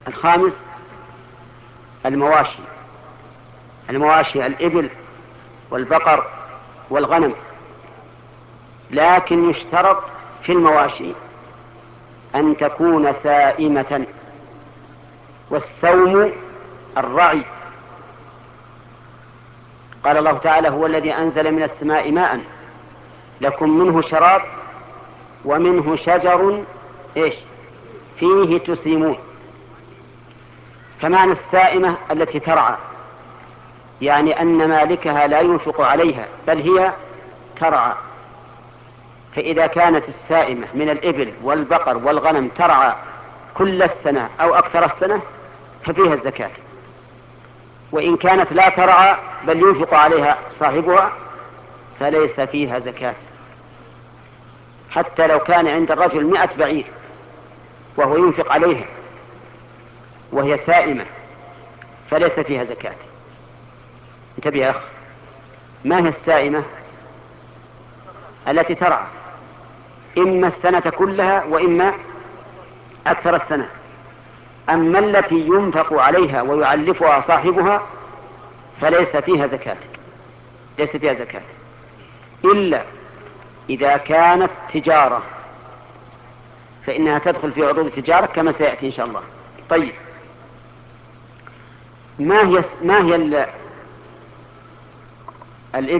الخامس المواشي. المواشي الإبل والبقر والغنم، لكن يشترط في المواشي أن تكون سائمة، والسوم الرعي. قال الله تعالى: هو الذي أنزل من السماء ماء لكم منه شراب ومنه شجر فيه تسيمون. فمعنى السائمة التي ترعى، يعني أن مالكها لا ينفق عليها بل هي ترعى. فإذا كانت السائمة من الإبل والبقر والغنم ترعى كل السنة أو أكثر السنة ففيها الزكاة. وإن كانت لا ترعى بل ينفق عليها صاحبها فليس فيها زكاة. حتى لو كان عند الرجل 100 بعير وهو ينفق عليها وهي سائمة فليس فيها زكاة. انتبه يا أخ، ما هي السائمة؟ التي ترعى إما السنة كلها وإما أكثر السنة. أما التي ينفق عليها ويعلفها صاحبها فليس فيها زكاة، ليس فيها زكاة إلا إذا كانت تجارة، فإنها تدخل في عروض التجارة كما سيأتي إن شاء الله. طيب، ما هي الإبل